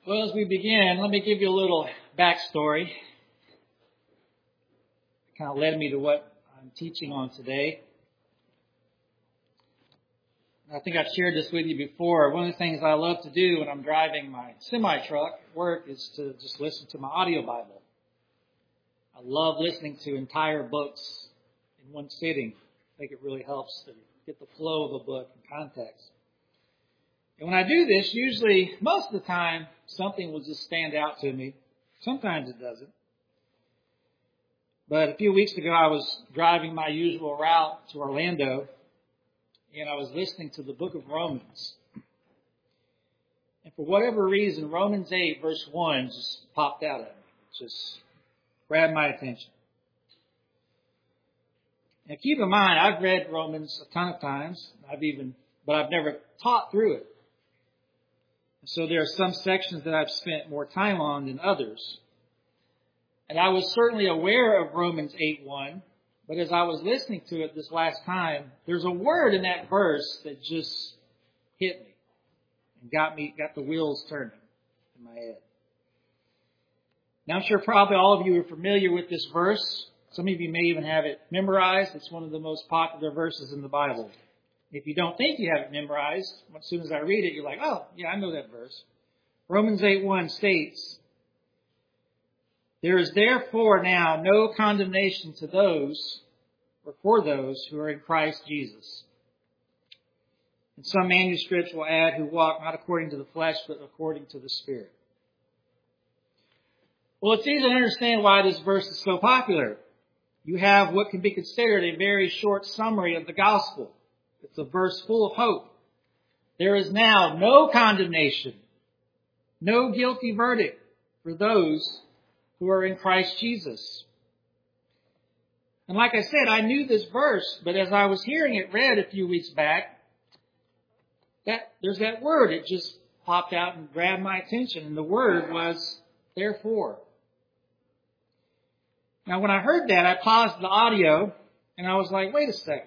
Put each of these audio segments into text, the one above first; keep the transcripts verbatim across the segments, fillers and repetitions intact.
Well, as we begin, let me give you a little backstory. It kind of led me to what I'm teaching on today. I think I've shared this with you before. One of the things I love to do when I'm driving my semi-truck at work is to just listen to my audio Bible. I love listening to entire books in one sitting. I think it really helps to get the flow of a book in context. And when I do this, usually, most of the time, something will just stand out to me. Sometimes it doesn't. But a few weeks ago, I was driving my usual route to Orlando, and I was listening to the book of Romans. And for whatever reason, Romans eight, verse one, just popped out at me. It just grabbed my attention. And keep in mind, I've read Romans a ton of times. I've even, but I've never taught through it. So there are some sections that I've spent more time on than others. And I was certainly aware of Romans eight one, but as I was listening to it this last time, there's a word in that verse that just hit me and got me, got the wheels turning in my head. Now I'm sure probably all of you are familiar with this verse. Some of you may even have it memorized. It's one of the most popular verses in the Bible. If you don't think you have it memorized, as soon as I read it, you're like, oh, yeah, I know that verse. Romans eight one states, "There is therefore now no condemnation to those, or for those, who are in Christ Jesus." And some manuscripts will add, "who walk not according to the flesh, but according to the Spirit." Well, it's easy to understand why this verse is so popular. You have what can be considered a very short summary of the gospel. It's a verse full of hope. There is now no condemnation, no guilty verdict for those who are in Christ Jesus. And like I said, I knew this verse, but as I was hearing it read a few weeks back, that there's that word. It just popped out and grabbed my attention. And the word was therefore. Now, when I heard that, I paused the audio and I was like, wait a second.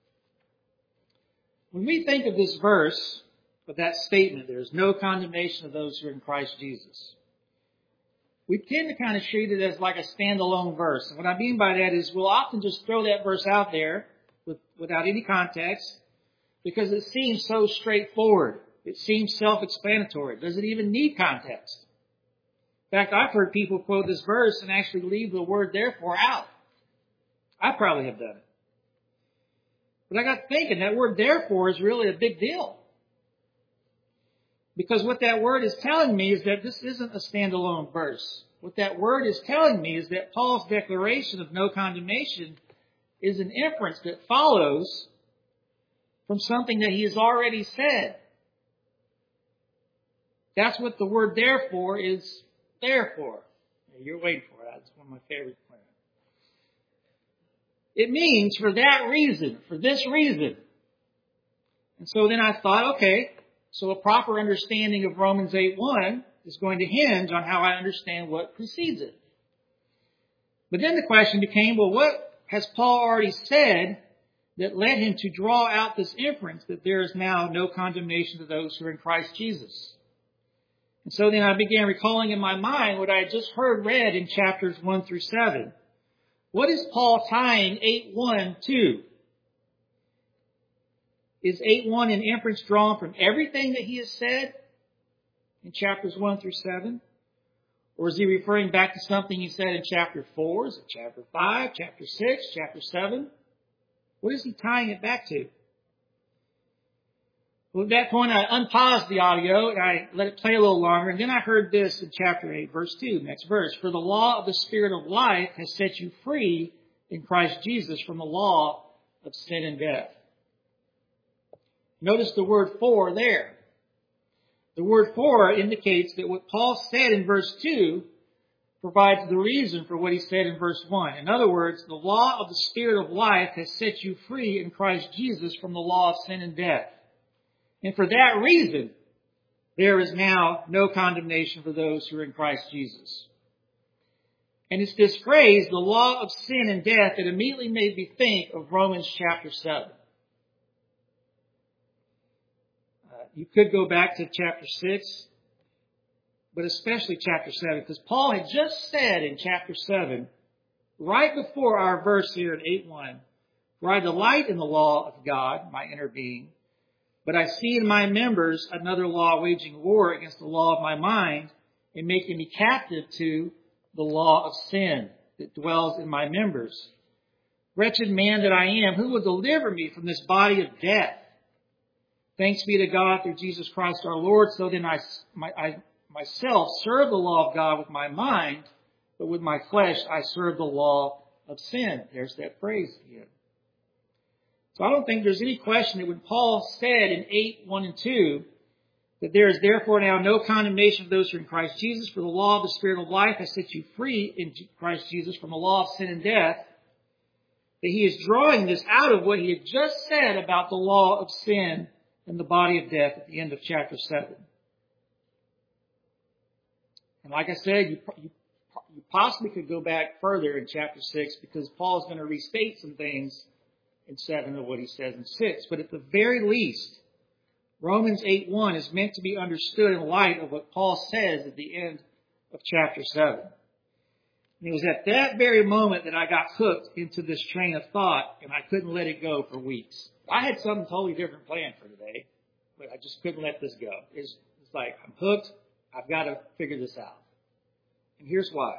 When we think of this verse, of that statement, there is no condemnation of those who are in Christ Jesus, we tend to kind of treat it as like a standalone verse. And what I mean by that is we'll often just throw that verse out there with, without any context because it seems so straightforward. It seems self-explanatory. Does it even need context? In fact, I've heard people quote this verse and actually leave the word therefore out. I probably have done it. But I got thinking, that word therefore is really a big deal. Because what that word is telling me is that this isn't a standalone verse. What that word is telling me is that Paul's declaration of no condemnation is an inference that follows from something that he has already said. That's what the word therefore is there for. You're waiting for it. It's one of my favorite points. It means for that reason, for this reason. And so then I thought, okay, so a proper understanding of Romans eight one is going to hinge on how I understand what precedes it. But then the question became, well, what has Paul already said that led him to draw out this inference that there is now no condemnation to those who are in Christ Jesus? And so then I began recalling in my mind what I had just heard read in chapters one through seven. What is Paul tying eight one to? Is eight one an inference drawn from everything that he has said in chapters one through seven? Or is he referring back to something he said in chapter four? Is it chapter five, chapter six, chapter seven? What is he tying it back to? Well, at that point, I unpaused the audio and I let it play a little longer. And then I heard this in chapter eight, verse two, next verse. "For the law of the Spirit of life has set you free in Christ Jesus from the law of sin and death." Notice the word "for" there. The word "for" indicates that what Paul said in verse two provides the reason for what he said in verse one. In other words, the law of the Spirit of life has set you free in Christ Jesus from the law of sin and death. And for that reason, there is now no condemnation for those who are in Christ Jesus. And it's this phrase, the law of sin and death, that immediately made me think of Romans chapter seven. Uh, you could go back to chapter six but especially chapter seven, because Paul had just said in chapter seven, right before our verse here in eight one, "For I delight in the law of God, my inner being, but I see in my members another law waging war against the law of my mind and making me captive to the law of sin that dwells in my members. Wretched man that I am, who will deliver me from this body of death? Thanks be to God through Jesus Christ our Lord. So then I, my, I myself serve the law of God with my mind, but with my flesh I serve the law of sin." There's that phrase again. So I don't think there's any question that when Paul said in eight, one and two, that there is therefore now no condemnation of those who are in Christ Jesus, for the law of the Spirit of life has set you free in Christ Jesus from the law of sin and death, that he is drawing this out of what he had just said about the law of sin and the body of death at the end of chapter seven. And like I said, you, you, you possibly could go back further in chapter six, because Paul is going to restate some things in seven of what he says in six. But at the very least, Romans eight one is meant to be understood in light of what Paul says at the end of chapter seven. And it was at that very moment that I got hooked into this train of thought, and I couldn't let it go for weeks. I had something totally different planned for today, but I just couldn't let this go. It's, it's like, I'm hooked. I've got to figure this out. And here's why.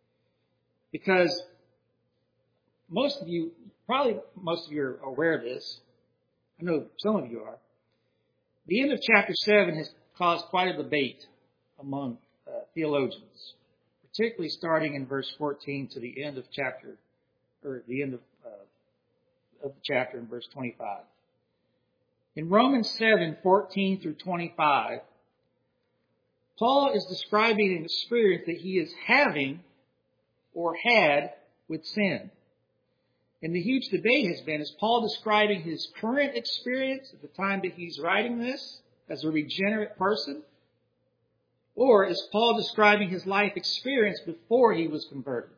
Because most of you, probably most of you are aware of this. I know some of you are. The end of chapter seven has caused quite a debate among uh, theologians, particularly starting in verse fourteen to the end of chapter, or the end of, uh, of the chapter in verse twenty-five. In Romans seven, fourteen through twenty-five, Paul is describing an experience that he is having or had with sin. And the huge debate has been, is Paul describing his current experience at the time that he's writing this as a regenerate person? Or is Paul describing his life experience before he was converted?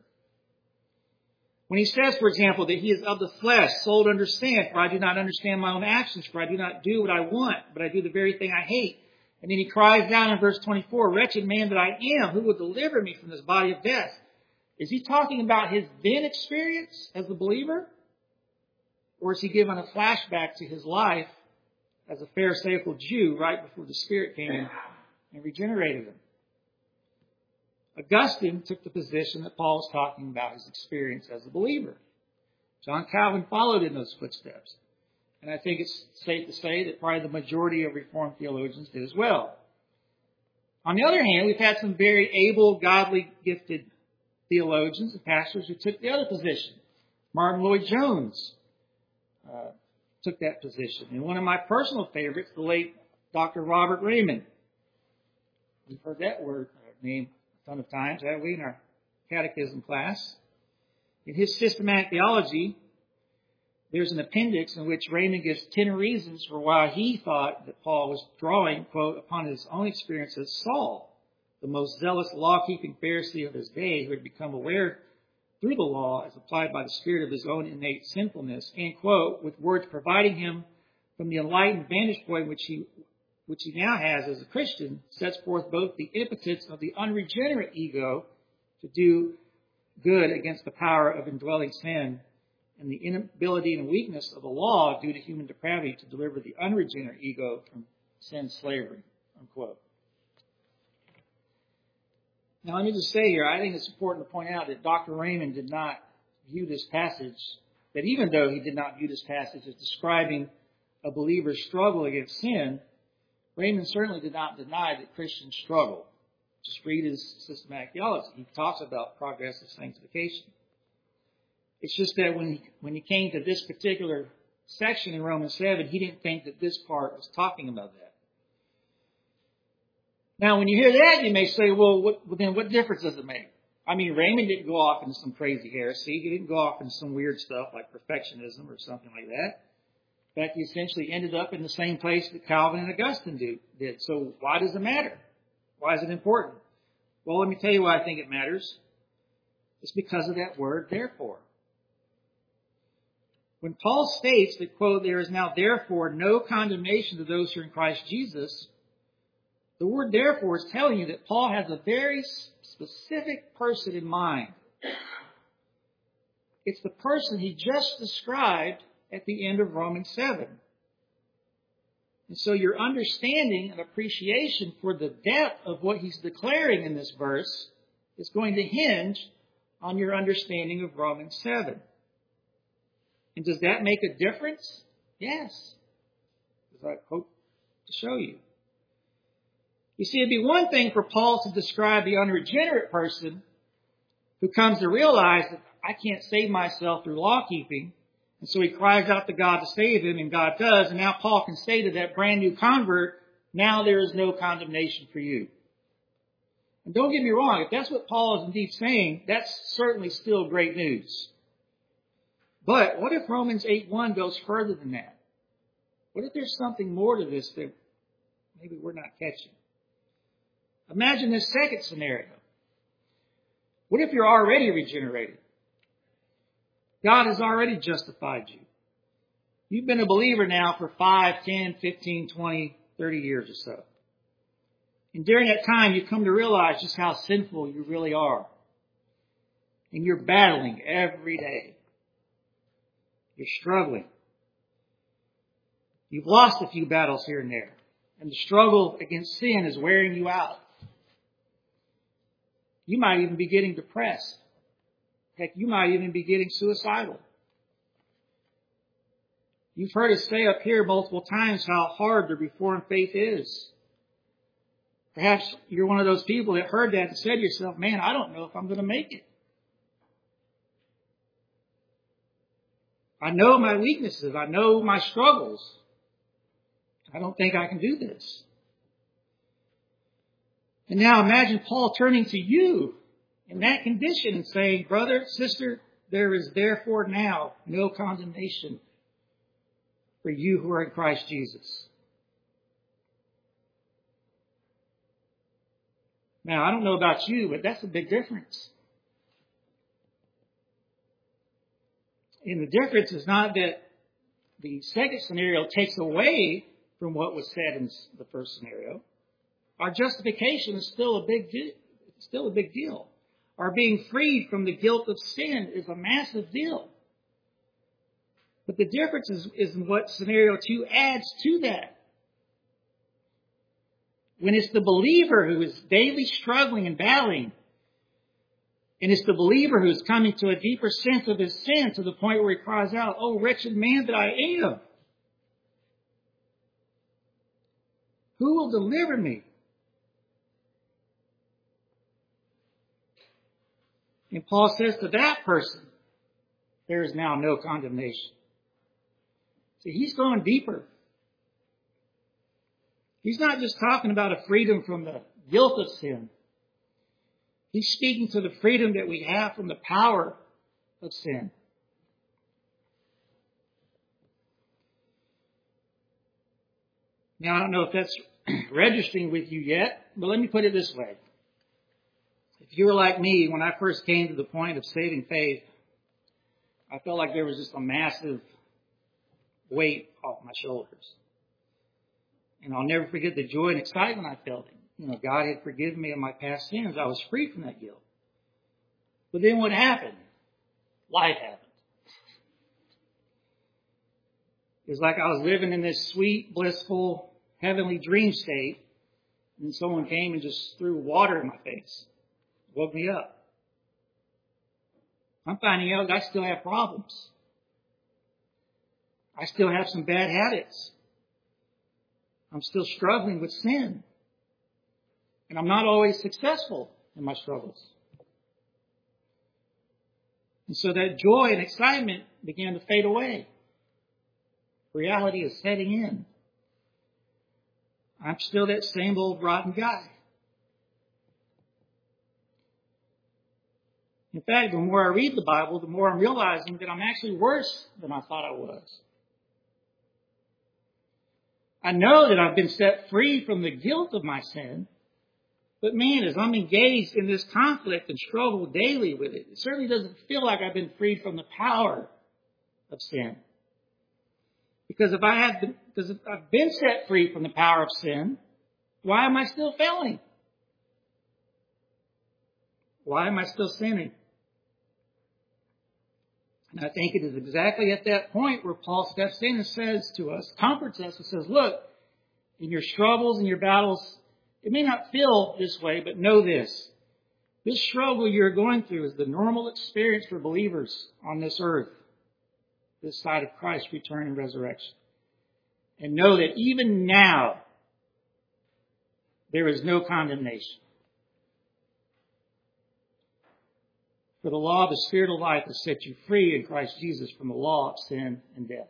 When he says, for example, that he is of the flesh, sold under sin, for I do not understand my own actions, for I do not do what I want, but I do the very thing I hate. And then he cries down in verse twenty-four, "Wretched man that I am, who will deliver me from this body of death?" Is he talking about his then experience as a believer? Or is he giving a flashback to his life as a Pharisaical Jew right before the Spirit came in and regenerated him? Augustine took the position that Paul was talking about his experience as a believer. John Calvin followed in those footsteps. And I think it's safe to say that probably the majority of Reformed theologians did as well. On the other hand, we've had some very able, godly, gifted theologians and pastors who took the other position. Martin Lloyd-Jones uh, took that position. And one of my personal favorites, the late Doctor Robert Raymond. We've heard that word uh, name a ton of times, haven't we, in our catechism class. In his systematic theology, there's an appendix in which Raymond gives ten reasons for why he thought that Paul was drawing, quote, upon his own experience as Saul, the most zealous law-keeping Pharisee of his day, who had become aware through the law as applied by the spirit of his own innate sinfulness, and, quote, with words providing him from the enlightened vantage point which he which he now has as a Christian, sets forth both the impotence of the unregenerate ego to do good against the power of indwelling sin, and the inability and weakness of the law due to human depravity to deliver the unregenerate ego from sin's slavery, unquote. Now, let me just say here, I think it's important to point out that Doctor Raymond did not view this passage, that even though he did not view this passage as describing a believer's struggle against sin, Raymond certainly did not deny that Christians struggle. Just read his systematic theology. He talks about progressive sanctification. It's just that when he, when he came to this particular section in Romans seven, he didn't think that this part was talking about that. Now, when you hear that, you may say, well, what, well, then what difference does it make? I mean, Raymond didn't go off into some crazy heresy. He didn't go off into some weird stuff like perfectionism or something like that. In fact, he essentially ended up in the same place that Calvin and Augustine do, did. So why does it matter? Why is it important? Well, let me tell you why I think it matters. It's because of that word, therefore. When Paul states that, quote, there is now therefore no condemnation to those who are in Christ Jesus, The word therefore is telling you that Paul has a very specific person in mind. It's the person he just described at the end of Romans seven. And so your understanding and appreciation for the depth of what he's declaring in this verse is going to hinge on your understanding of Romans seven. And does that make a difference? Yes. As I hope to show you. You see, it'd be one thing for Paul to describe the unregenerate person who comes to realize that I can't save myself through law keeping. And so he cries out to God to save him, and God does. And now Paul can say to that brand new convert, now there is no condemnation for you. And don't get me wrong, if that's what Paul is indeed saying, that's certainly still great news. But what if Romans eight one goes further than that? What if there's something more to this that maybe we're not catching? Imagine this second scenario. What if you're already regenerated? God has already justified you. You've been a believer now for five, ten, fifteen, twenty, thirty years or so. And during that time, you come to realize just how sinful you really are. And you're battling every day. You're struggling. You've lost a few battles here and there. And the struggle against sin is wearing you out. You might even be getting depressed. Heck, you might even be getting suicidal. You've heard us say up here multiple times how hard the Reformed faith is. Perhaps you're one of those people that heard that and said to yourself, man, I don't know if I'm going to make it. I know my weaknesses. I know my struggles. I don't think I can do this. And now imagine Paul turning to you in that condition and saying, brother, sister, there is therefore now no condemnation for you who are in Christ Jesus. Now, I don't know about you, but that's a big difference. And the difference is not that the second scenario takes away from what was said in the first scenario. Our justification is still a big deal. Still a big deal. Our being freed from the guilt of sin is a massive deal. But the difference is, is in what scenario two adds to that. When it's the believer who is daily struggling and battling, and it's the believer who is coming to a deeper sense of his sin to the point where he cries out, oh, wretched man that I am. Who will deliver me? And Paul says to that person, there is now no condemnation. See, he's going deeper. He's not just talking about a freedom from the guilt of sin. He's speaking to the freedom that we have from the power of sin. Now, I don't know if that's registering with you yet, but let me put it this way. If you were like me, when I first came to the point of saving faith, I felt like there was just a massive weight off my shoulders. And I'll never forget the joy and excitement I felt. You know, God had forgiven me of my past sins. I was free from that guilt. But then what happened? Life happened. It was like I was living in this sweet, blissful, heavenly dream state, and someone came and just threw water in my face. Woke me up. I'm finding out I still have problems. I still have some bad habits. I'm still struggling with sin. And I'm not always successful in my struggles. And so that joy and excitement began to fade away. Reality is setting in. I'm still that same old rotten guy. In fact, the more I read the Bible, the more I'm realizing that I'm actually worse than I thought I was. I know that I've been set free from the guilt of my sin, but man, as I'm engaged in this conflict and struggle daily with it, it certainly doesn't feel like I've been freed from the power of sin. Because if I have been, because if I've been set free from the power of sin, Why am I still failing? Why am I still sinning? And I think it is exactly at that point where Paul steps in and says to us, comforts us and says, look, in your struggles and your battles, it may not feel this way, but know this. This struggle you're going through is the normal experience for believers on this earth, this side of Christ's return and resurrection. And know that even now, there is no condemnation. For the law of the Spirit of life has set you free in Christ Jesus from the law of sin and death.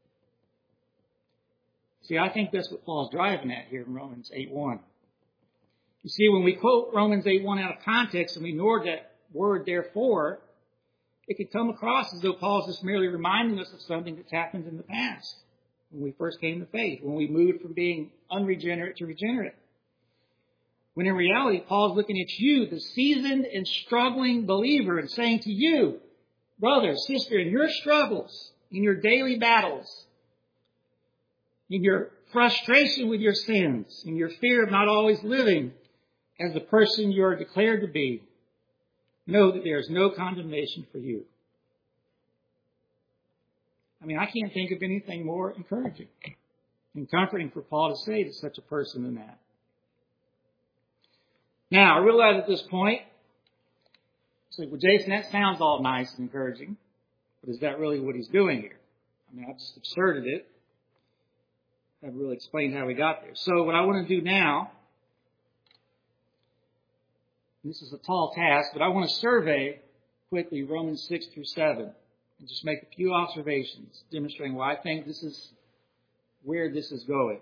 See, I think that's what Paul's driving at here in Romans eight one. You see, when we quote Romans eight one out of context and we ignore that word therefore, it could come across as though Paul's just merely reminding us of something that's happened in the past, when we first came to faith, when we moved from being unregenerate to regenerate. When in reality, Paul's looking at you, the seasoned and struggling believer, and saying to you, brother, sister, in your struggles, in your daily battles, in your frustration with your sins, in your fear of not always living as the person you are declared to be, know that there is no condemnation for you. I mean, I can't think of anything more encouraging and comforting for Paul to say to such a person than that. Now, I realize at this point, it's like, well, Jason, that sounds all nice and encouraging, but is that really what he's doing here? I mean, I've just absurded it. I haven't really explained how we got there. So what I want to do now, and this is a tall task, but I want to survey quickly Romans six through seven and just make a few observations demonstrating why I think this is where this is going.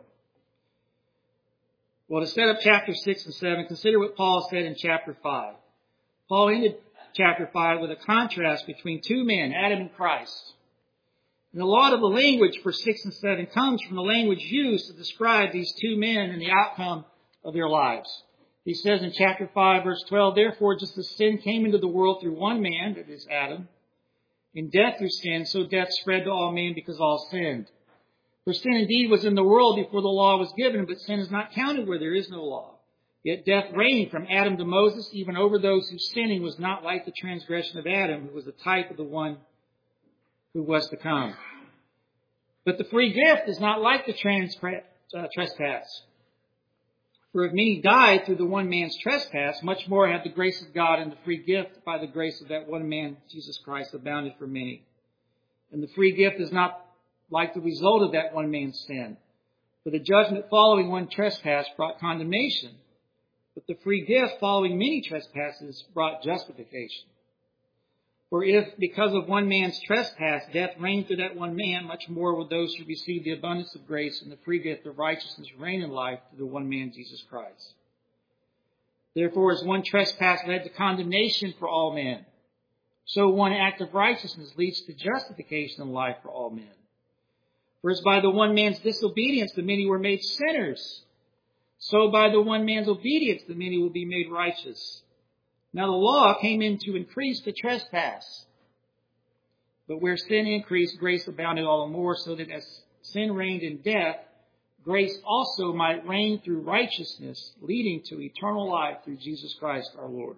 Well, to set up chapter six and seven, consider what Paul said in chapter five. Paul ended chapter five with a contrast between two men, Adam and Christ. And a lot of the language for six and seven comes from the language used to describe these two men and the outcome of their lives. He says in chapter five, verse twelve, therefore, just as sin came into the world through one man, that is Adam, and death through sin, so death spread to all men because all sinned. For sin indeed was in the world before the law was given, but sin is not counted where there is no law. Yet death reigned from Adam to Moses, even over those whose sinning was not like the transgression of Adam, who was the type of the one who was to come. But the free gift is not like the trans- uh, trespass. For if many died through the one man's trespass, much more have the grace of God and the free gift by the grace of that one man, Jesus Christ, abounded for many. And the free gift is not like the result of that one man's sin. For the judgment following one trespass brought condemnation, but the free gift following many trespasses brought justification. For if, because of one man's trespass, death reigned through that one man, much more will those who receive the abundance of grace and the free gift of righteousness reign in life through the one man, Jesus Christ. Therefore, as one trespass led to condemnation for all men, so one act of righteousness leads to justification in life for all men. For as by the one man's disobedience the many were made sinners, so by the one man's obedience the many will be made righteous. Now the law came in to increase the trespass. But where sin increased, grace abounded all the more, so that as sin reigned in death, grace also might reign through righteousness, leading to eternal life through Jesus Christ our Lord.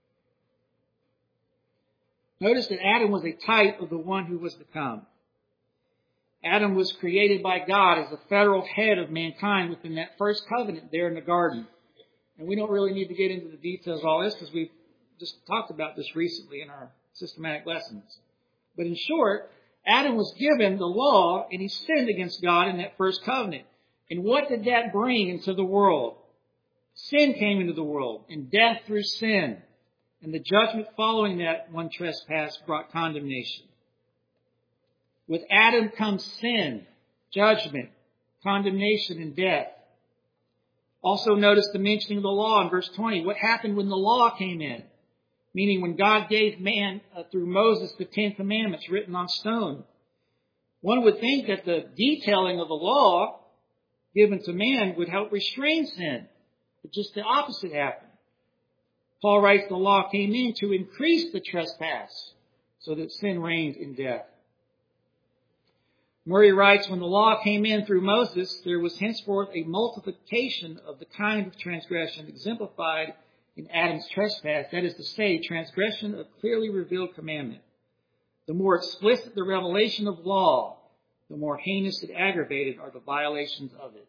Notice that Adam was a type of the one who was to come. Adam was created by God as the federal head of mankind within that first covenant there in the garden. And we don't really need to get into the details of all this because we've just talked about this recently in our systematic lessons. But in short, Adam was given the law and he sinned against God in that first covenant. And what did that bring into the world? Sin came into the world and death through sin. And the judgment following that one trespass brought condemnation. With Adam comes sin, judgment, condemnation, and death. Also notice the mentioning of the law in verse twenty. What happened when the law came in? Meaning when God gave man, uh, through Moses, the Ten Commandments written on stone. One would think that the detailing of the law given to man would help restrain sin. But just the opposite happened. Paul writes the law came in to increase the trespass so that sin reigned in death. Murray writes, when the law came in through Moses, there was henceforth a multiplication of the kind of transgression exemplified in Adam's trespass, that is to say, transgression of clearly revealed commandment. The more explicit the revelation of law, the more heinous and aggravated are the violations of it.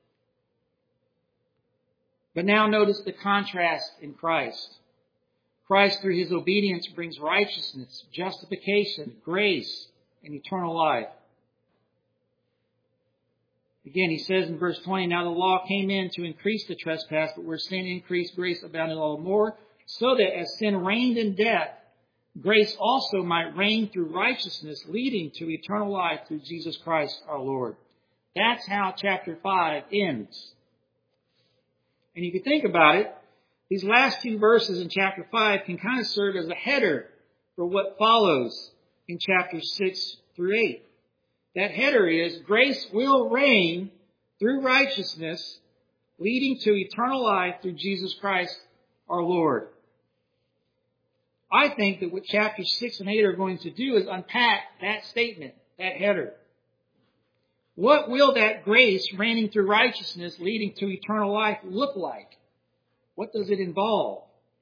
But now notice the contrast in Christ. Christ, through his obedience, brings righteousness, justification, grace, and eternal life. Again, he says in verse twenty, now the law came in to increase the trespass, but where sin increased, grace abounded all the more, so that as sin reigned in death, grace also might reign through righteousness, leading to eternal life through Jesus Christ our Lord. That's how chapter five ends. And you can think about it, these last two verses in chapter five can kind of serve as a header for what follows in chapters six through eight. That header is, grace will reign through righteousness, leading to eternal life through Jesus Christ our Lord. I think that what chapters six and eight are going to do is unpack that statement, that header. What will that grace reigning through righteousness, leading to eternal life, look like? What does it involve?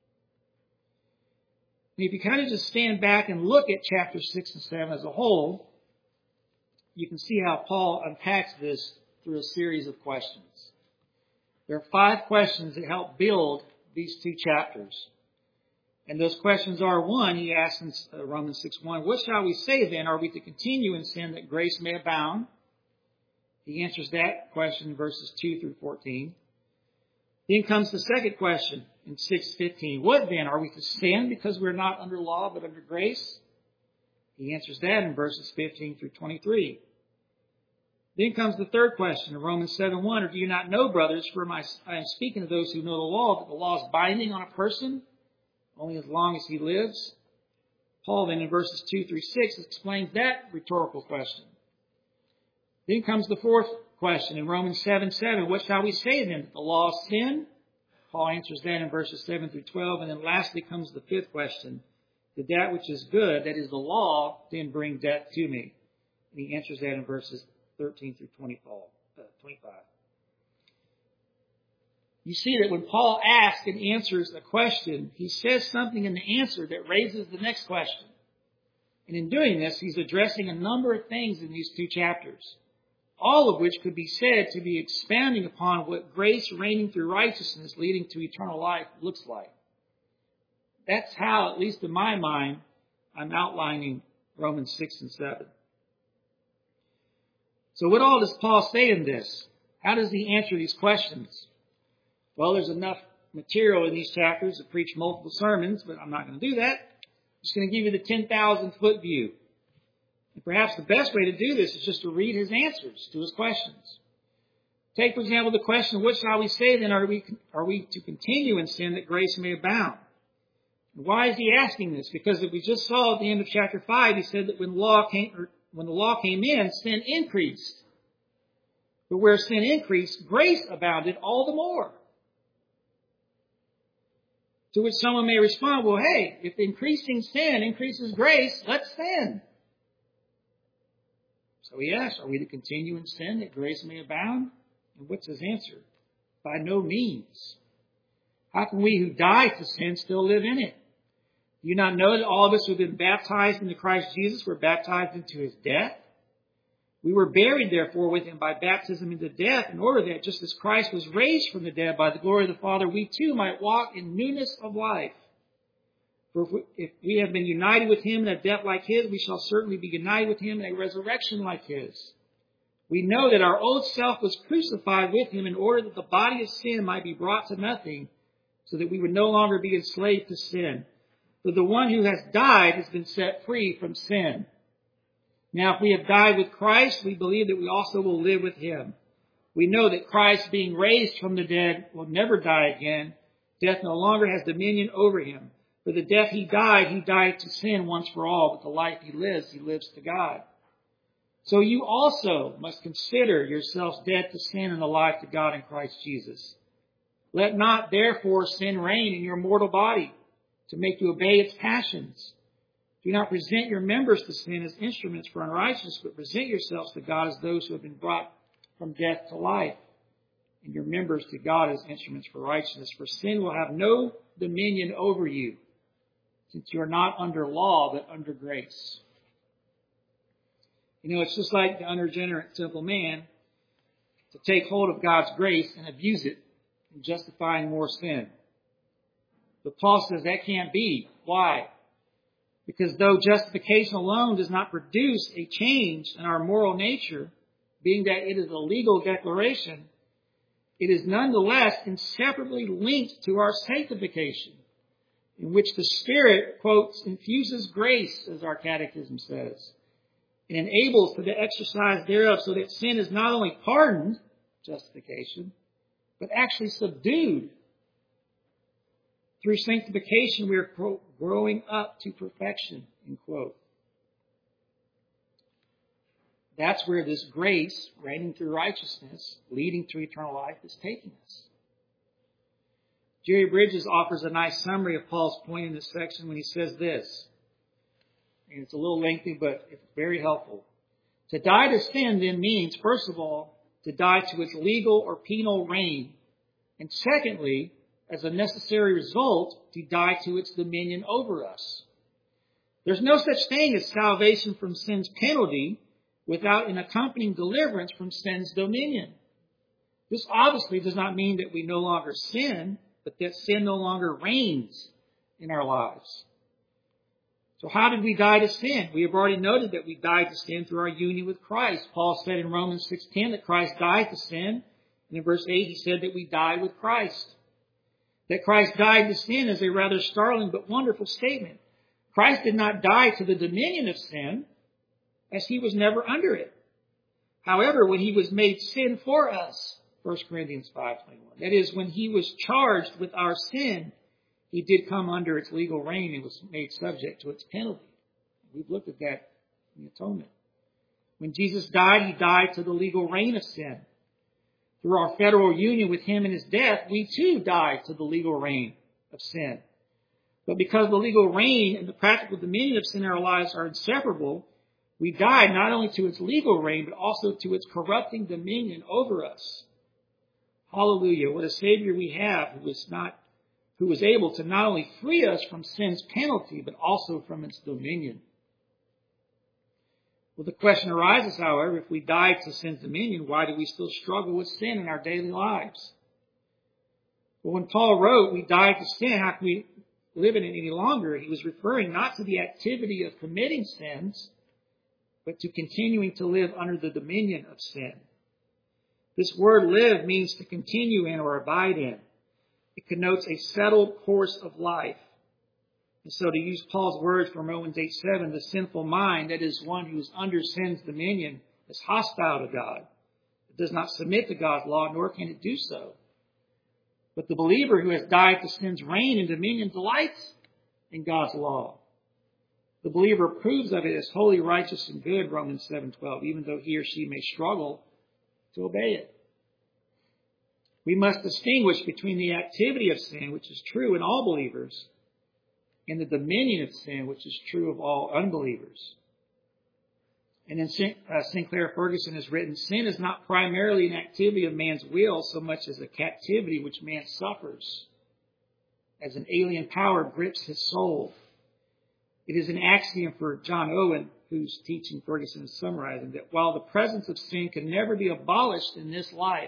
And if you kind of just stand back and look at chapters six and seven as a whole, you can see how Paul unpacks this through a series of questions. There are five questions that help build these two chapters. And those questions are, one, he asks in Romans six one, what shall we say then? Are we to continue in sin that grace may abound? He answers that question in verses two through fourteen. Then comes the second question in six fifteen. What then? Are we to sin because we're not under law but under grace? He answers that in verses fifteen through twenty-three. Then comes the third question in Romans seven one. Or do you not know, brothers, for my, I am speaking to those who know the law, that the law is binding on a person only as long as he lives? Paul then in verses two through six explains that rhetorical question. Then comes the fourth question in Romans seven seven. What shall we say then? That the law is sin? Paul answers that in verses seven through twelve. And then lastly comes the fifth question. Did that which is good, that is the law, then bring death to me? And he answers that in verses thirteen through twenty-five. You see that when Paul asks and answers a question, he says something in the answer that raises the next question. And in doing this, he's addressing a number of things in these two chapters, all of which could be said to be expounding upon what grace reigning through righteousness leading to eternal life looks like. That's how, at least in my mind, I'm outlining Romans six and seven. So what all does Paul say in this? How does he answer these questions? Well, there's enough material in these chapters to preach multiple sermons, but I'm not going to do that. I'm just going to give you the ten thousand foot view. And perhaps the best way to do this is just to read his answers to his questions. Take, for example, the question, what shall we say then? Are we, are we to continue in sin that grace may abound? Why is he asking this? Because as we just saw at the end of chapter five, he said that when law came, or when the law came in, sin increased. But where sin increased, grace abounded all the more. To which someone may respond, well, hey, if increasing sin increases grace, let's sin. So he asks, are we to continue in sin that grace may abound? And what's his answer? By no means. How can we who died to sin still live in it? Do you not know that all of us who have been baptized into Christ Jesus were baptized into his death? We were buried, therefore, with him by baptism into death, in order that just as Christ was raised from the dead by the glory of the Father, we too might walk in newness of life. For if we, if we have been united with him in a death like his, we shall certainly be united with him in a resurrection like his. We know that our old self was crucified with him in order that the body of sin might be brought to nothing, so that we would no longer be enslaved to sin. For the one who has died has been set free from sin. Now, if we have died with Christ, we believe that we also will live with him. We know that Christ, being raised from the dead, will never die again. Death no longer has dominion over him. For the death he died, he died to sin once for all, but the life he lives, he lives to God. So you also must consider yourselves dead to sin and alive to God in Christ Jesus. Let not therefore sin reign in your mortal body, to make you obey its passions. Do not present your members to sin as instruments for unrighteousness, but present yourselves to God as those who have been brought from death to life, and your members to God as instruments for righteousness. For sin will have no dominion over you, since you are not under law, but under grace. You know, it's just like the unregenerate simple man to take hold of God's grace and abuse it in justifying more sin. But Paul says that can't be. Why? Because though justification alone does not produce a change in our moral nature, being that it is a legal declaration, it is nonetheless inseparably linked to our sanctification, in which the Spirit, quotes, infuses grace, as our catechism says, and enables for the exercise thereof, so that sin is not only pardoned, justification, but actually subdued. Through sanctification, we are, quote, growing up to perfection, end quote. That's where this grace, reigning through righteousness, leading to eternal life, is taking us. Jerry Bridges offers a nice summary of Paul's point in this section when he says this. And it's a little lengthy, but it's very helpful. To die to sin then means, first of all, to die to its legal or penal reign. And secondly, as a necessary result, to die to its dominion over us. There's no such thing as salvation from sin's penalty without an accompanying deliverance from sin's dominion. This obviously does not mean that we no longer sin, but that sin no longer reigns in our lives. So how did we die to sin? We have already noted that we died to sin through our union with Christ. Paul said in Romans six ten that Christ died to sin. And in verse eight he said that we died with Christ. That Christ died to sin is a rather startling but wonderful statement. Christ did not die to the dominion of sin, as he was never under it. However, when he was made sin for us, First Corinthians five twenty-one, that is, when he was charged with our sin, he did come under its legal reign and was made subject to its penalty. We've looked at that in the atonement. When Jesus died, he died to the legal reign of sin. Through our federal union with him in his death, we too died to the legal reign of sin. But because the legal reign and the practical dominion of sin in our lives are inseparable, we died not only to its legal reign, but also to its corrupting dominion over us. Hallelujah. What a Savior we have who was not, who was able to not only free us from sin's penalty, but also from its dominion. Well, the question arises, however, if we died to sin's dominion, why do we still struggle with sin in our daily lives? Well, when Paul wrote, we died to sin, how can we live in it any longer? He was referring not to the activity of committing sins, but to continuing to live under the dominion of sin. This word live means to continue in or abide in. It connotes a settled course of life. And so to use Paul's words from Romans eight seven, the sinful mind, that is one who is under sin's dominion, is hostile to God. It does not submit to God's law, nor can it do so. But the believer who has died to sin's reign and dominion delights in God's law. The believer approves of it as holy, righteous, and good, Romans seven twelve, even though he or she may struggle to obey it. We must distinguish between the activity of sin, which is true in all believers, and the dominion of sin, which is true of all unbelievers. And then uh, Sinclair Ferguson has written, sin is not primarily an activity of man's will so much as a captivity which man suffers, as an alien power grips his soul. It is an axiom for John Owen, whose teaching Ferguson is summarizing, that while the presence of sin can never be abolished in this life,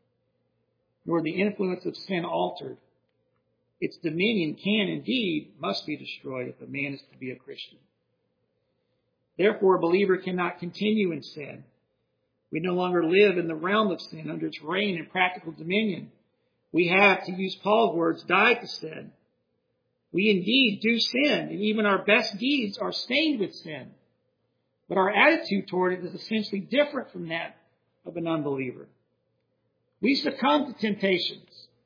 nor the influence of sin altered, its dominion can indeed must be destroyed if a man is to be a Christian. Therefore, a believer cannot continue in sin. We no longer live in the realm of sin under its reign and practical dominion. We have, to use Paul's words, died to sin. We indeed do sin, and even our best deeds are stained with sin. But our attitude toward it is essentially different from that of an unbeliever. We succumb to temptations,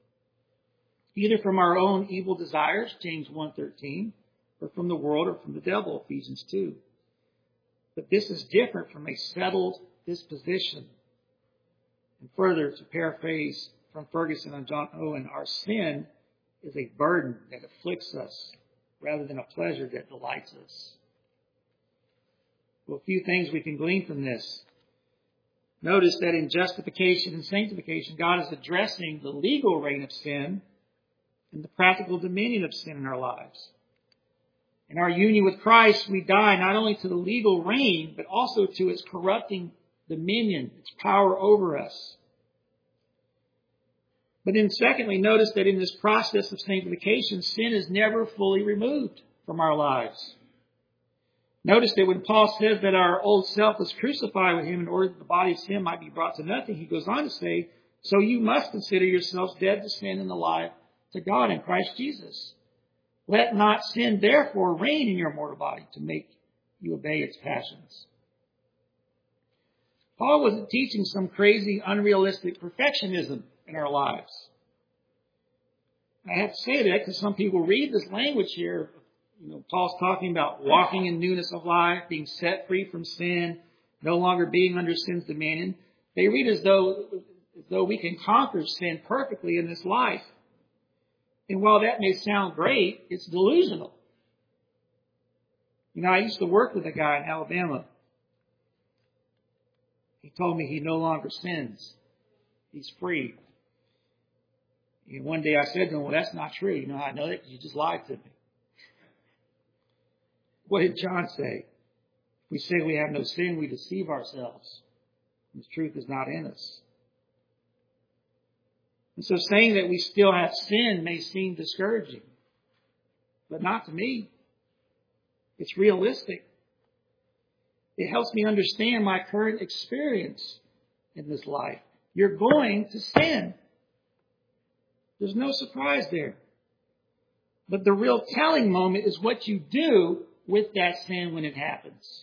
either from our own evil desires, James one thirteen, or from the world or from the devil, Ephesians two. But this is different from a settled disposition. And further, to paraphrase from Ferguson and John Owen, our sin is a burden that afflicts us rather than a pleasure that delights us. Well, a few things we can glean from this. Notice that in justification and sanctification, God is addressing the legal reign of sin and the practical dominion of sin in our lives. In our union with Christ, we die not only to the legal reign, but also to its corrupting dominion, its power over us. But then secondly, notice that in this process of sanctification, sin is never fully removed from our lives. Notice that when Paul says that our old self was crucified with him in order that the body of sin might be brought to nothing, he goes on to say, so you must consider yourselves dead to sin and alive to God in Christ Jesus. Let not sin therefore reign in your mortal body to make you obey its passions. Paul wasn't teaching some crazy, unrealistic perfectionism in our lives. I have to say that because some people read this language here. You know, Paul's talking about walking in newness of life, being set free from sin, no longer being under sin's dominion. They read as though, as though we can conquer sin perfectly in this life. And while that may sound great, it's delusional. You know, I used to work with a guy in Alabama. He told me he no longer sins. He's free. And one day I said to him, well, that's not true. You know how I know that? Because you just lied to me. What did John say? If we say we have no sin, we deceive ourselves. The truth is not in us. And so saying that we still have sin may seem discouraging, but not to me. It's realistic. It helps me understand my current experience in this life. You're going to sin. There's no surprise there. But the real telling moment is what you do with that sin when it happens.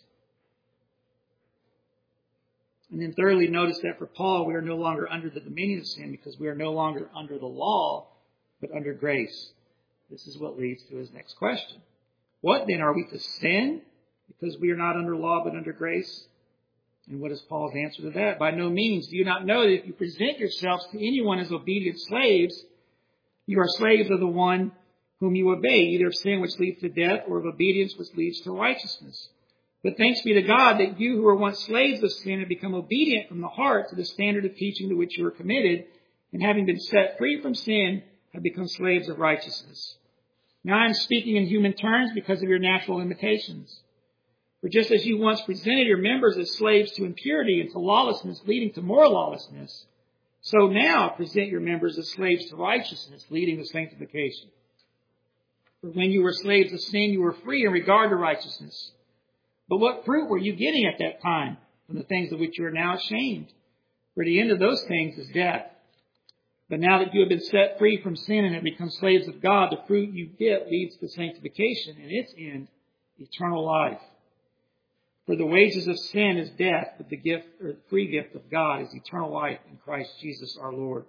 And then thirdly, notice that for Paul, we are no longer under the dominion of sin because we are no longer under the law, but under grace. This is what leads to his next question. What then, are we to sin because we are not under law, but under grace? And what is Paul's answer to that? By no means. Do you not know that if you present yourselves to anyone as obedient slaves, you are slaves of the one whom you obey, either of sin which leads to death or of obedience which leads to righteousness. But thanks be to God that you who were once slaves of sin have become obedient from the heart to the standard of teaching to which you were committed, and having been set free from sin, have become slaves of righteousness. Now I am speaking in human terms because of your natural limitations. For just as you once presented your members as slaves to impurity and to lawlessness, leading to more lawlessness, so now present your members as slaves to righteousness, leading to sanctification. For when you were slaves of sin, you were free in regard to righteousness. But what fruit were you getting at that time from the things of which you are now ashamed? For the end of those things is death. But now that you have been set free from sin and have become slaves of God, the fruit you get leads to sanctification, and its end, eternal life. For the wages of sin is death, but the gift or the free gift of God is eternal life in Christ Jesus our Lord.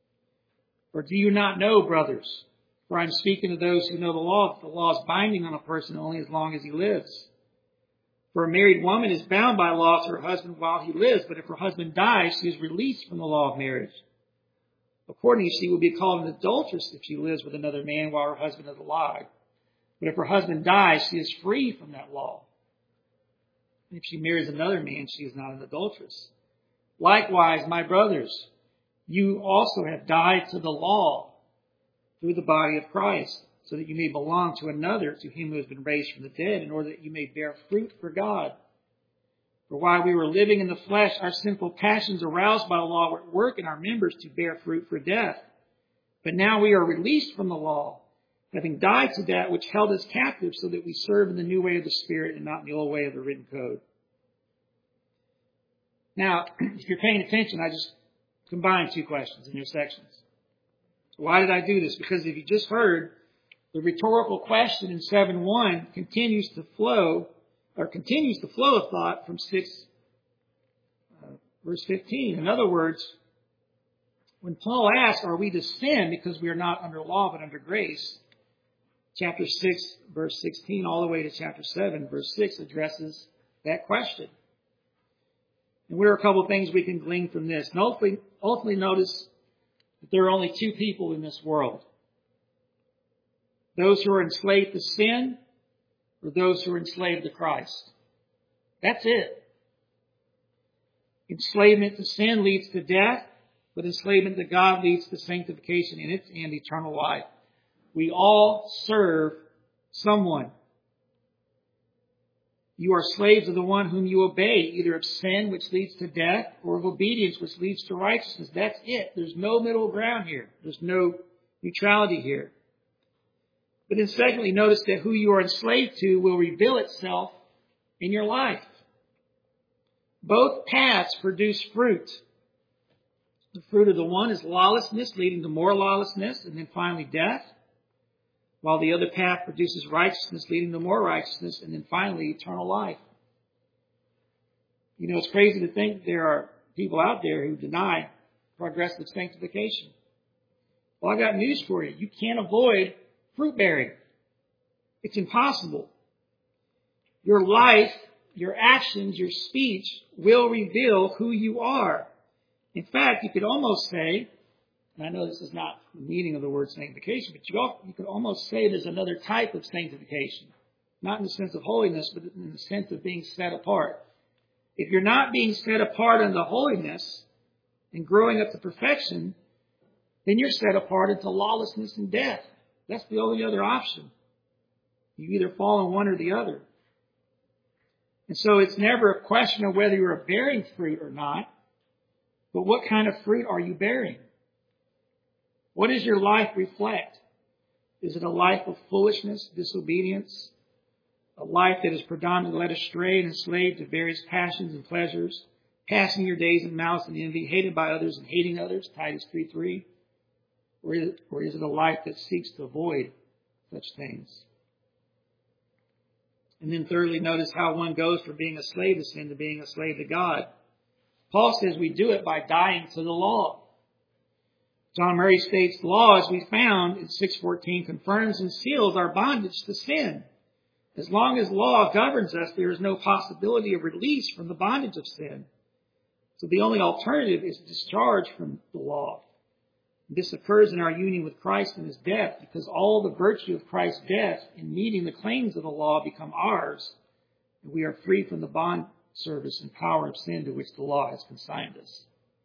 Or do you not know, brothers? For I am speaking to those who know the law, that the law is binding on a person only as long as he lives. For a married woman is bound by law to her husband while he lives, but if her husband dies, she is released from the law of marriage. Accordingly, she will be called an adulteress if she lives with another man while her husband is alive. But if her husband dies, she is free from that law. And if she marries another man, she is not an adulteress. Likewise, my brothers, you also have died to the law through the body of Christ, so that you may belong to another, to him who has been raised from the dead, in order that you may bear fruit for God. For while we were living in the flesh, our sinful passions aroused by the law were at work in our members to bear fruit for death. But now we are released from the law, having died to that which held us captive, so that we serve in the new way of the Spirit and not in the old way of the written code. Now, if you're paying attention, I just combined two questions in your sections. Why did I do this? Because if you just heard, the rhetorical question in seven one continues to flow, or continues the flow of thought from six, uh, verse fifteen. In other words, when Paul asks, are we to sin because we are not under law but under grace? Chapter six, verse sixteen, all the way to chapter seven, verse six addresses that question. And there are a couple of things we can glean from this. And ultimately, ultimately notice that there are only two people in this world. Those who are enslaved to sin or those who are enslaved to Christ. That's it. Enslavement to sin leads to death, but enslavement to God leads to sanctification in it and eternal life. We all serve someone. You are slaves of the one whom you obey, either of sin, which leads to death, or of obedience, which leads to righteousness. That's it. There's no middle ground here. There's no neutrality here. But then secondly, notice that who you are enslaved to will reveal itself in your life. Both paths produce fruit. The fruit of the one is lawlessness, leading to more lawlessness, and then finally death. While the other path produces righteousness, leading to more righteousness, and then finally eternal life. You know, it's crazy to think there are people out there who deny progressive sanctification. Well, I got news for you. You can't avoid fruit bearing. It's impossible. Your life, your actions, your speech will reveal who you are. In fact, you could almost say, and I know this is not the meaning of the word sanctification, but you, all, you could almost say there's another type of sanctification. Not in the sense of holiness, but in the sense of being set apart. If you're not being set apart unto holiness and growing up to perfection, then you're set apart into lawlessness and death. That's the only other option. You either fall in one or the other. And so it's never a question of whether you're bearing fruit or not, but what kind of fruit are you bearing? What does your life reflect? Is it a life of foolishness, disobedience? A life that is predominantly led astray and enslaved to various passions and pleasures, passing your days in malice and envy, hated by others and hating others, Titus three three? Or is it, or is it a life that seeks to avoid such things? And then thirdly, notice how one goes from being a slave to sin to being a slave to God. Paul says we do it by dying to the law. John Murray states, law, as we found in six fourteen, confirms and seals our bondage to sin. As long as law governs us, there is no possibility of release from the bondage of sin. So the only alternative is discharge from the law. This occurs in our union with Christ in his death, because all the virtue of Christ's death in meeting the claims of the law become ours, and we are free from the bond service and power of sin to which the law has consigned us.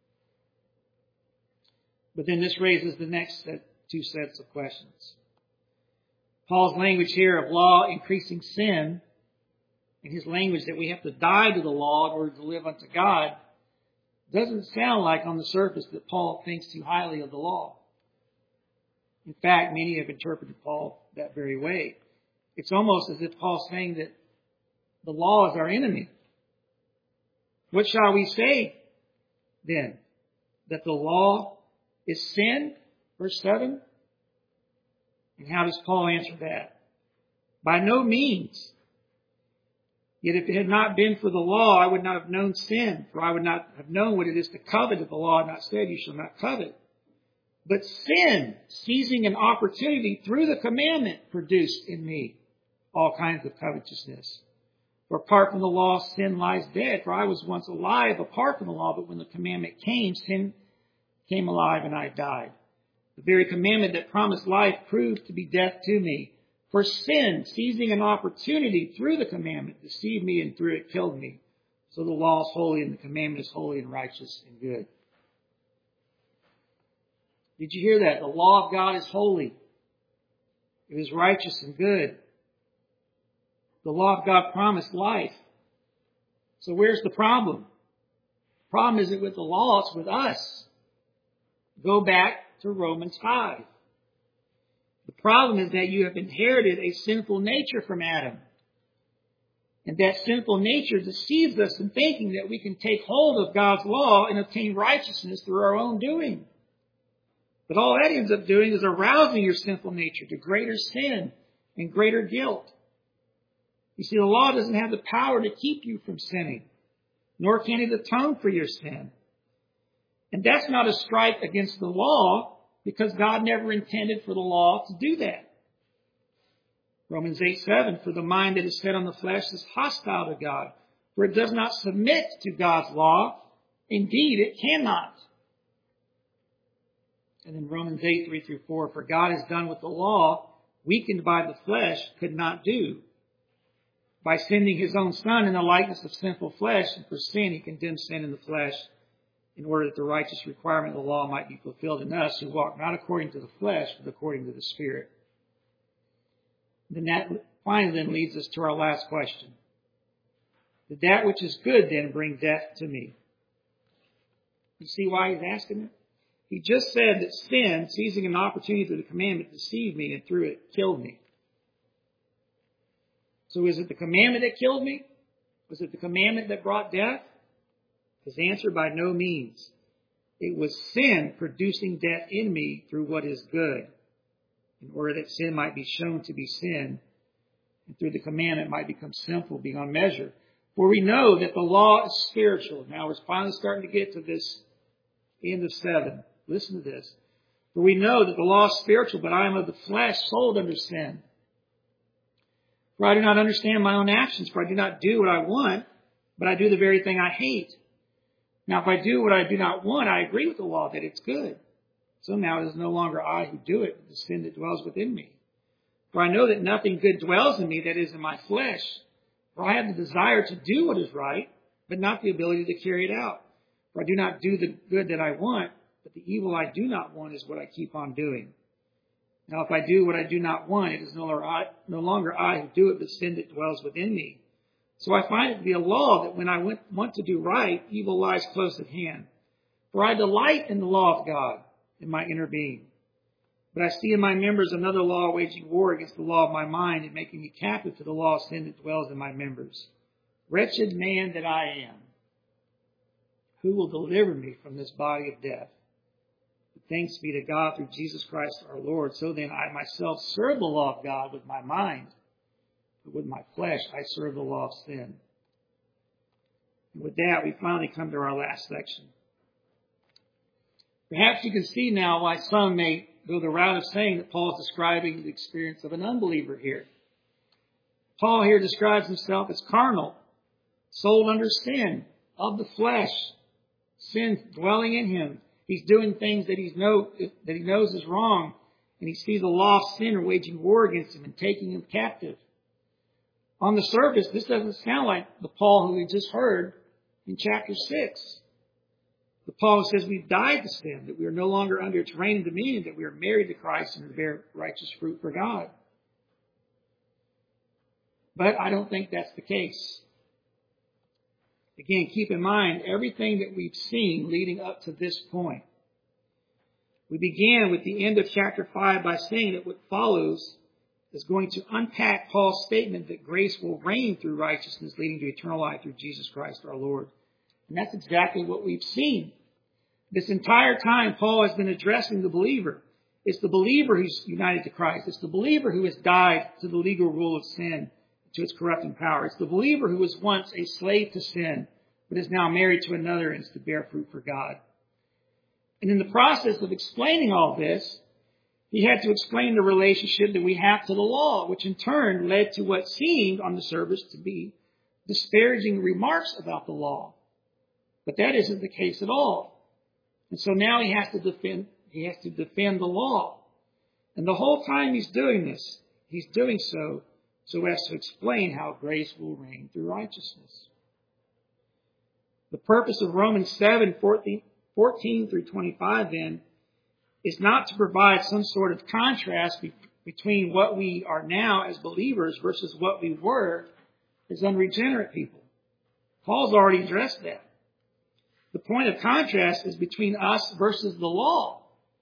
But then this raises the next set, two sets of questions. Paul's language here of law increasing sin, and his language that we have to die to the law in order to live unto God, doesn't sound like on the surface that Paul thinks too highly of the law. In fact, many have interpreted Paul that very way. It's almost as if Paul's saying that the law is our enemy. What shall we say then? That the law is sin? Verse seven. And how does Paul answer that? By no means. Yet if it had not been for the law, I would not have known sin, for I would not have known what it is to covet if the law had not said, you shall not covet. But sin, seizing an opportunity through the commandment, produced in me all kinds of covetousness. For apart from the law, sin lies dead. For I was once alive apart from the law, but when the commandment came, sin came alive and I died. The very commandment that promised life proved to be death to me. For sin, seizing an opportunity through the commandment, deceived me and through it killed me. So the law is holy and the commandment is holy and righteous and good. Did you hear that? The law of God is holy. It is righteous and good. The law of God promised life. So where's the problem? The problem isn't with the law, it's with us. Go back to Romans five. The problem is that you have inherited a sinful nature from Adam. And that sinful nature deceives us in thinking that we can take hold of God's law and obtain righteousness through our own doing. But all that ends up doing is arousing your sinful nature to greater sin and greater guilt. You see, the law doesn't have the power to keep you from sinning, nor can it atone for your sin. And that's not a strike against the law, because God never intended for the law to do that. Romans eight seven, for the mind that is set on the flesh is hostile to God, for it does not submit to God's law. Indeed, it cannot. And then Romans eight three through four, for God has done what the law, weakened by the flesh, could not do. by sending his own Son in the likeness of sinful flesh, and for sin he condemned sin in the flesh, in order that the righteous requirement of the law might be fulfilled in us who walk not according to the flesh, but according to the Spirit. Then that finally then leads us to our last question. Did that which is good then bring death to me? You see why he's asking it? He just said that sin, seizing an opportunity through the commandment, deceived me and through it killed me. So is it the commandment that killed me? Was it the commandment that brought death? His answer, by no means. It was sin producing death in me through what is good, in order that sin might be shown to be sin, and through the commandment might become sinful beyond measure. For we know that the law is spiritual. Now we're finally starting to get to this end of seven. Listen to this. For we know that the law is spiritual, but I am of the flesh, sold under sin. For I do not understand my own actions, for I do not do what I want, but I do the very thing I hate. Now if I do what I do not want, I agree with the law that it's good. So now it is no longer I who do it, but the sin that dwells within me. For I know that nothing good dwells in me, that is in my flesh. For I have the desire to do what is right, but not the ability to carry it out. For I do not do the good that I want, but the evil I do not want is what I keep on doing. Now if I do what I do not want, it is no longer I, no longer I who do it, but sin that dwells within me. So I find it to be a law that when I want to do right, evil lies close at hand. For I delight in the law of God in my inner being. But I see in my members another law waging war against the law of my mind and making me captive to the law of sin that dwells in my members. Wretched man that I am, who will deliver me from this body of death? Thanks be to God through Jesus Christ our Lord. So then I myself serve the law of God with my mind, but with my flesh I serve the law of sin. And with that, we finally come to our last section. Perhaps you can see now why some may go the route of saying that Paul is describing the experience of an unbeliever here. Paul here describes himself as carnal, sold under sin, of the flesh, sin dwelling in him. He's doing things that, he's know, that he knows is wrong, and he sees the law of sin waging war against him and taking him captive. On the surface, this doesn't sound like the Paul who we just heard in chapter six. The Paul who says we've died to sin, that we are no longer under its reign and dominion, that we are married to Christ and bear righteous fruit for God. But I don't think that's the case. Again, keep in mind everything that we've seen leading up to this point. We began with the end of chapter five by saying that what follows is going to unpack Paul's statement that grace will reign through righteousness, leading to eternal life through Jesus Christ our Lord. And that's exactly what we've seen. This entire time, Paul has been addressing the believer. It's the believer who's united to Christ. It's the believer who has died to the legal rule of sin, to its corrupting power. It's the believer who was once a slave to sin, but is now married to another and is to bear fruit for God. And in the process of explaining all this, he had to explain the relationship that we have to the law, which in turn led to what seemed on the surface to be disparaging remarks about the law. But that isn't the case at all. And so now he has to defend, he has to defend the law. And the whole time he's doing this, he's doing so so as to explain how grace will reign through righteousness. The purpose of Romans seven, fourteen through twenty-five then is not to provide some sort of contrast be- between what we are now as believers versus what we were as unregenerate people. Paul's already addressed that. The point of contrast is between us versus the law.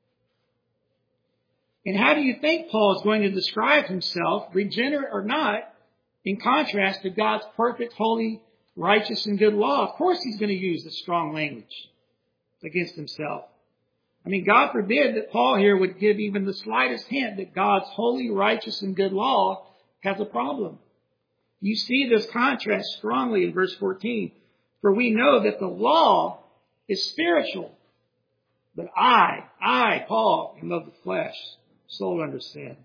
And how do you think Paul is going to describe himself, regenerate or not, in contrast to God's perfect, holy, righteous, and good law? Of course he's going to use this strong language against himself. I mean, God forbid that Paul here would give even the slightest hint that God's holy, righteous, and good law has a problem. You see this contrast strongly in verse fourteen. For we know that the law is spiritual, but I, I, Paul, am of the flesh, sold under sin.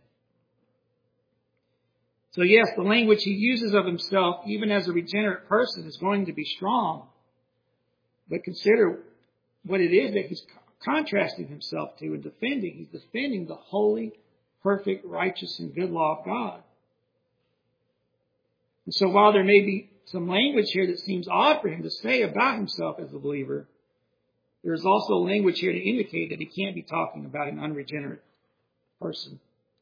So yes, the language he uses of himself, even as a regenerate person, is going to be strong. But consider what it is that he's contrasting himself to and defending. He's defending the holy, perfect, righteous, and good law of God. And so while there may be some language here that seems odd for him to say about himself as a believer, there's also language here to indicate that he can't be talking about an unregenerate person.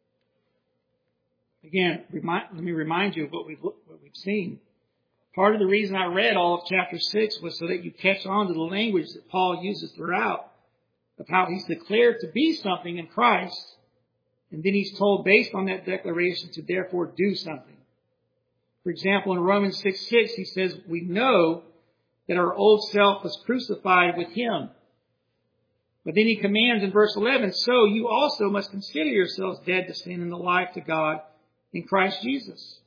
Again, remind, let me remind you of what we've, what we've seen. Part of the reason I read all of chapter six was so that you catch on to the language that Paul uses throughout of how he's declared to be something in Christ, and then he's told based on that declaration to therefore do something. For example, in Romans six six, he says, we know that our old self was crucified with him. But then he commands in verse eleven, so you also must consider yourselves dead to sin and alive to God in Christ Jesus.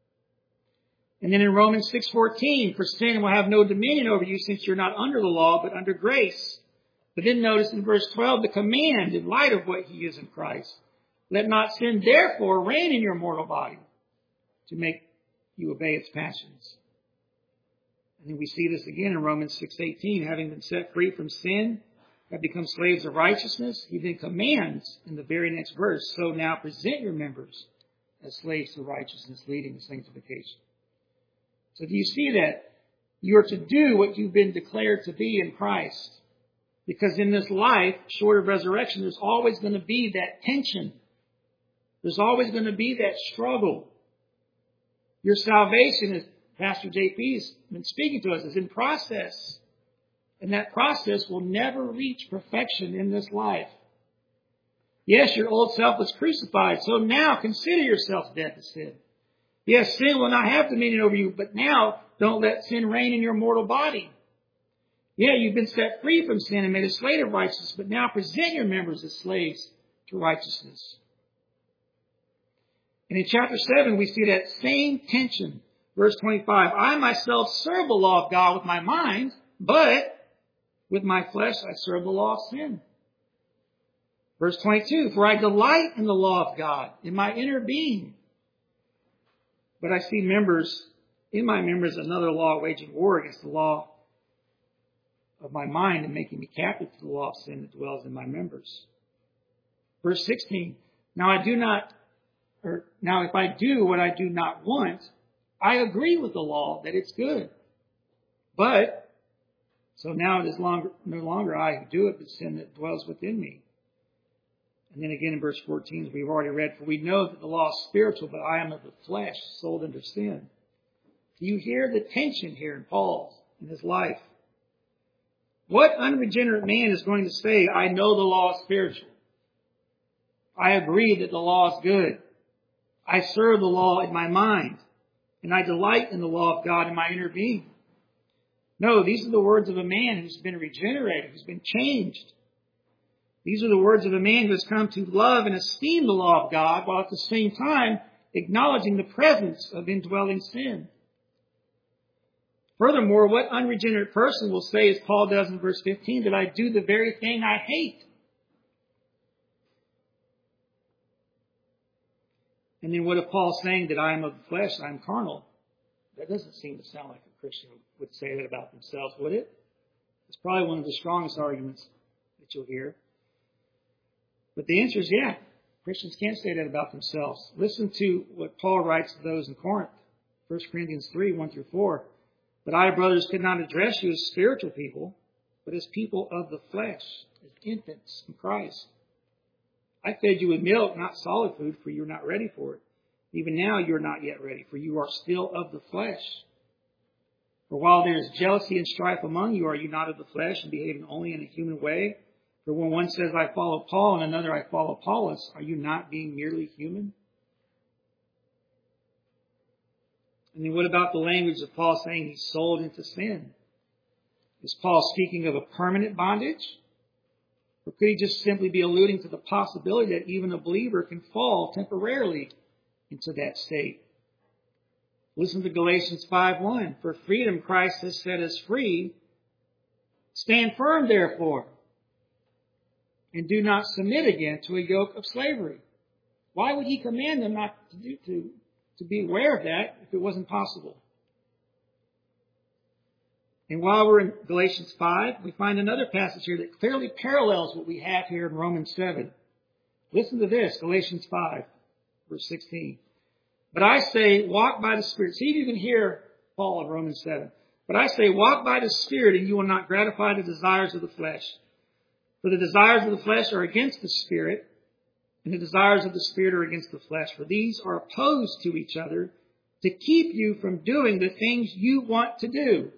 And then in Romans six fourteen, for sin will have no dominion over you since you're not under the law, but under grace. But then notice in verse twelve, the command in light of what he is in Christ. Let not sin therefore reign in your mortal body to make you obey its passions. And then we see this again in Romans six eighteen, having been set free from sin, have become slaves of righteousness. He then commands in the very next verse, so now present your members as slaves to righteousness, leading to sanctification. So do you see that? You are to do what you've been declared to be in Christ. Because in this life, short of resurrection, there's always going to be that tension. There's always going to be that struggle. Your salvation, as Pastor J P's been speaking to us, is in process. And that process will never reach perfection in this life. Yes, your old self was crucified, so now consider yourself dead to sin. Yes, sin will not have dominion over you, but now don't let sin reign in your mortal body. Yeah, you've been set free from sin and made a slave of righteousness, but now present your members as slaves to righteousness. And in chapter seven, we see that same tension. Verse twenty-five, I myself serve the law of God with my mind, but with my flesh I serve the law of sin. Verse twenty-two, for I delight in the law of God in my inner being. But I see members, in my members, another law waging war against the law of my mind and making me captive to the law of sin that dwells in my members. Verse sixteen, now I do not, or now if I do what I do not want, I agree with the law that it's good. But, so now it is longer, no longer I who do it, but sin that dwells within me. And then again in verse fourteen, as we've already read, for we know that the law is spiritual, but I am of the flesh, sold under sin. Do you hear the tension here in Paul's, in his life? What unregenerate man is going to say, I know the law is spiritual. I agree that the law is good. I serve the law in my mind. And I delight in the law of God in my inner being. No, these are the words of a man who's been regenerated, who's been changed. These are the words of a man who has come to love and esteem the law of God, while at the same time acknowledging the presence of indwelling sin. Furthermore, what unregenerate person will say, as Paul does in verse fifteen, that I do the very thing I hate? And then what if Paul's saying that I am of the flesh, I am carnal? That doesn't seem to sound like a Christian would say that about themselves, would it? It's probably one of the strongest arguments that you'll hear. But the answer is yeah. Christians can't say that about themselves. Listen to what Paul writes to those in Corinth. First Corinthians three, one through four. But I, brothers, could not address you as spiritual people, but as people of the flesh, as infants in Christ. I fed you with milk, not solid food, for you are not ready for it. Even now you are not yet ready, for you are still of the flesh. For while there is jealousy and strife among you, are you not of the flesh and behaving only in a human way? For when one says, I follow Paul, and another, I follow Apollos, are you not being merely human? And then what about the language of Paul saying he's sold into sin? Is Paul speaking of a permanent bondage? Or could he just simply be alluding to the possibility that even a believer can fall temporarily into that state? Listen to Galatians five one. For freedom Christ has set us free. Stand firm, therefore, and do not submit again to a yoke of slavery. Why would he command them not to do to, to be aware of that if it wasn't possible? And while we're in Galatians five, we find another passage here that clearly parallels what we have here in Romans seven. Listen to this, Galatians five, verse sixteen. But I say, walk by the Spirit. See if you can hear Paul in Romans seven. But I say, walk by the Spirit, and you will not gratify the desires of the flesh. For the desires of the flesh are against the Spirit, and the desires of the Spirit are against the flesh. For these are opposed to each other to keep you from doing the things you want to do.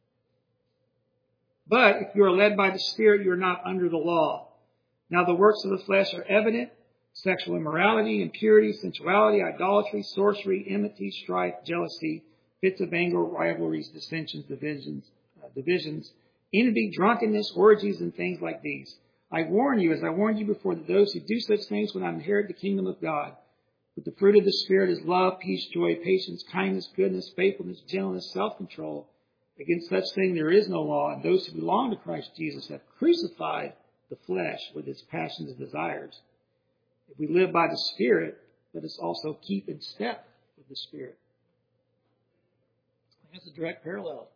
But if you are led by the Spirit, you are not under the law. Now the works of the flesh are evident: sexual immorality, impurity, sensuality, idolatry, sorcery, enmity, strife, jealousy, fits of anger, rivalries, dissensions, divisions, uh, divisions, envy, drunkenness, orgies, and things like these. I warn you, as I warned you before, that those who do such things will not inherit the kingdom of God. But the fruit of the Spirit is love, peace, joy, patience, kindness, goodness, faithfulness, gentleness, self-control. Against such thing there is no law, and those who belong to Christ Jesus have crucified the flesh with its passions and desires. If we live by the Spirit, let us also keep in step with the Spirit. That's a direct parallel.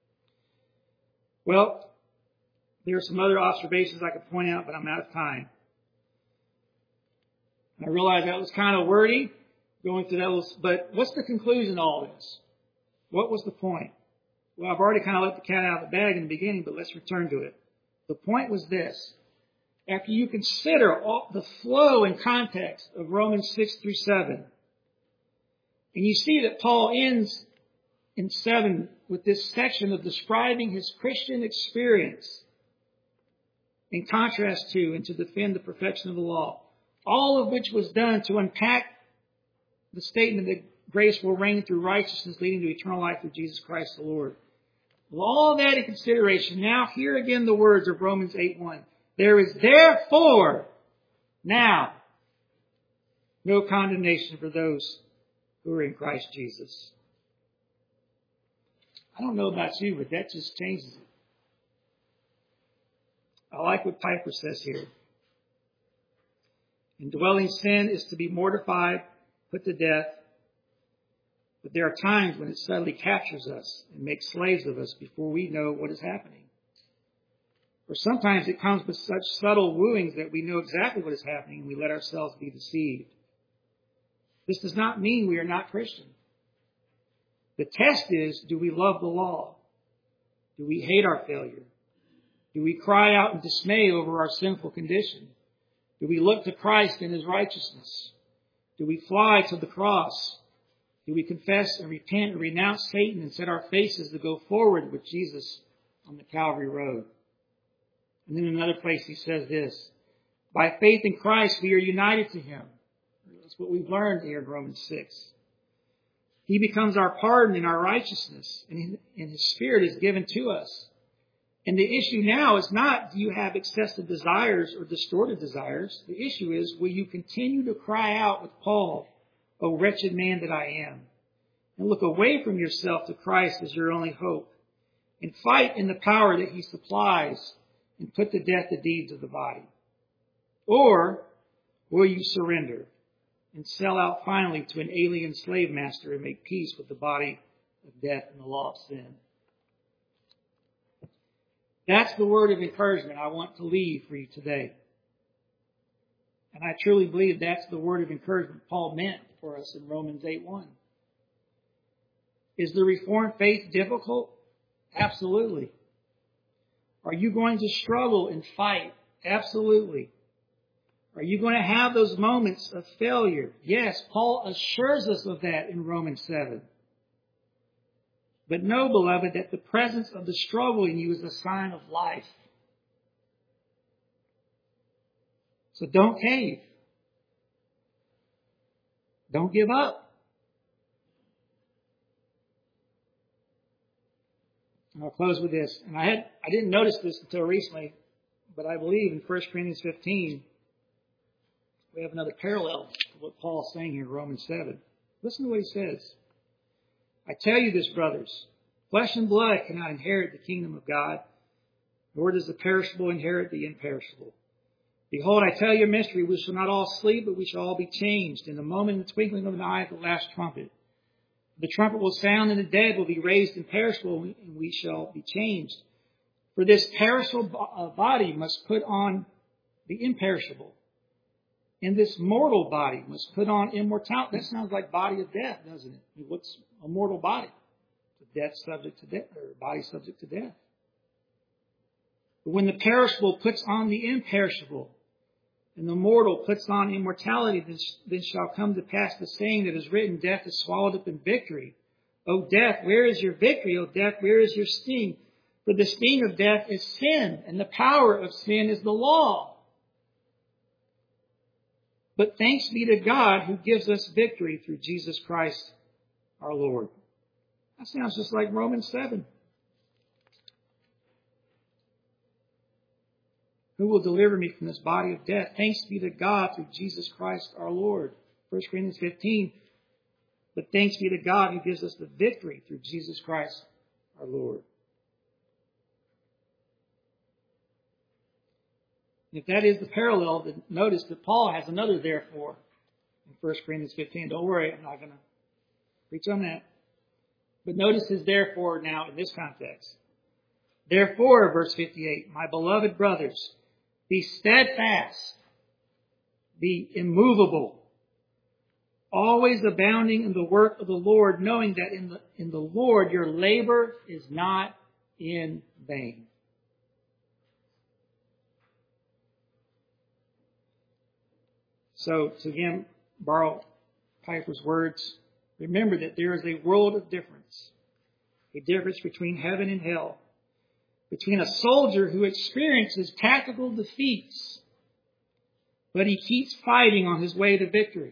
Well, there are some other observations I could point out, but I'm out of time. I realize that was kind of wordy, going through that little, but what's the conclusion of all this? What was the point? Well, I've already kind of let the cat out of the bag in the beginning, but let's return to it. The point was this. After you consider all the flow and context of Romans six through seven, and you see that Paul ends in seven with this section of describing his Christian experience in contrast to and to defend the perfection of the law, all of which was done to unpack the statement that grace will reign through righteousness leading to eternal life through Jesus Christ the Lord. With all that in consideration, now hear again the words of Romans eight one. There is therefore now no condemnation for those who are in Christ Jesus. I don't know about you, but that just changes it. I like what Piper says here. Indwelling sin is to be mortified, put to death. But there are times when it suddenly captures us and makes slaves of us before we know what is happening. Or sometimes it comes with such subtle wooings that we know exactly what is happening and we let ourselves be deceived. This does not mean we are not Christian. The test is, do we love the law? Do we hate our failure? Do we cry out in dismay over our sinful condition? Do we look to Christ in His righteousness? Do we fly to the cross? Do we confess and repent and renounce Satan and set our faces to go forward with Jesus on the Calvary road? And then in another place he says this, by faith in Christ we are united to Him. That's what we've learned here in Romans six. He becomes our pardon and our righteousness, and His Spirit is given to us. And the issue now is not, do you have excessive desires or distorted desires? The issue is, will you continue to cry out with Paul, O wretched man that I am, and look away from yourself to Christ as your only hope, and fight in the power that He supplies, and put to death the deeds of the body? Or will you surrender and sell out finally to an alien slave master and make peace with the body of death and the law of sin? That's the word of encouragement I want to leave for you today. And I truly believe that's the word of encouragement Paul meant for us in Romans eight one. Is the Reformed faith difficult? Absolutely. Are you going to struggle and fight? Absolutely. Are you going to have those moments of failure? Yes, Paul assures us of that in Romans seven. But know, beloved, that the presence of the struggle in you is a sign of life. So don't cave. Don't give up. And I'll close with this. And I had I didn't notice this until recently, but I believe in First Corinthians fifteen, we have another parallel to what Paul's saying here in Romans seven. Listen to what he says. I tell you this, brothers, flesh and blood cannot inherit the kingdom of God, nor does the perishable inherit the imperishable. Behold, I tell you a mystery. We shall not all sleep, but we shall all be changed in the moment, in the twinkling of an eye, at the last trumpet. The trumpet will sound, and the dead will be raised imperishable, and we shall be changed. For this perishable body must put on the imperishable, And this mortal body must put on immortality. That sounds like body of death, doesn't it? What's a mortal body? Death subject to death, or body subject to death. But when the perishable puts on the imperishable, and the mortal puts on immortality, then shall come to pass the saying that is written, death is swallowed up in victory. O death, where is your victory? O death, where is your sting? For the sting of death is sin, and the power of sin is the law. But thanks be to God who gives us victory through Jesus Christ our Lord. That sounds just like Romans seven. Who will deliver me from this body of death? Thanks be to God through Jesus Christ our Lord. First Corinthians fifteen. But thanks be to God who gives us the victory through Jesus Christ our Lord. If that is the parallel, then notice that Paul has another therefore in First Corinthians fifteen. Don't worry, I'm not going to preach on that. But notice his therefore now in this context. Therefore, verse fifty-eight, my beloved brothers, be steadfast, be immovable, always abounding in the work of the Lord, knowing that in the, in the Lord your labor is not in vain. So, to again borrow Piper's words, remember that there is a world of difference, a difference between heaven and hell, between a soldier who experiences tactical defeats, but he keeps fighting on his way to victory,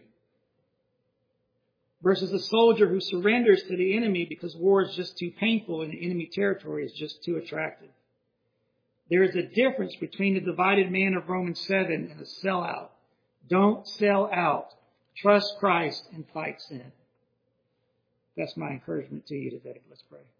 versus a soldier who surrenders to the enemy because war is just too painful and the enemy territory is just too attractive. There is a difference between the divided man of Romans seven and a sellout. Don't sell out. Trust Christ and fight sin. That's my encouragement to you today. Let's pray.